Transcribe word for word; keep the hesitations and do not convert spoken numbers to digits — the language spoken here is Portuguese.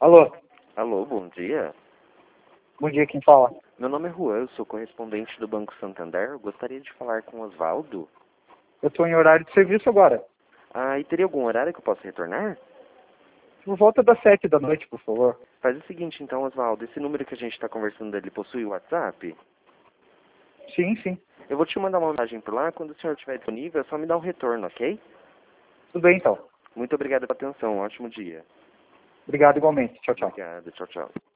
Alô, Alô, bom dia. bom dia, quem fala? Meu nome é Juan, eu sou correspondente do Banco Santander. Eu gostaria de falar com o Osvaldo. Eu estou em horário de serviço agora. Ah, e teria algum horário que eu possa retornar? Por volta das sete da noite, por favor. Faz o seguinte então, Osvaldo, esse número que a gente está conversando ele possui o WhatsApp? Sim, sim. Eu vou te mandar uma mensagem por lá, quando o senhor estiver disponível, é só me dar um retorno, ok? Tudo bem, então. Muito obrigado pela atenção, um ótimo dia. Obrigado igualmente. Tchau, tchau. Obrigado, tchau, tchau.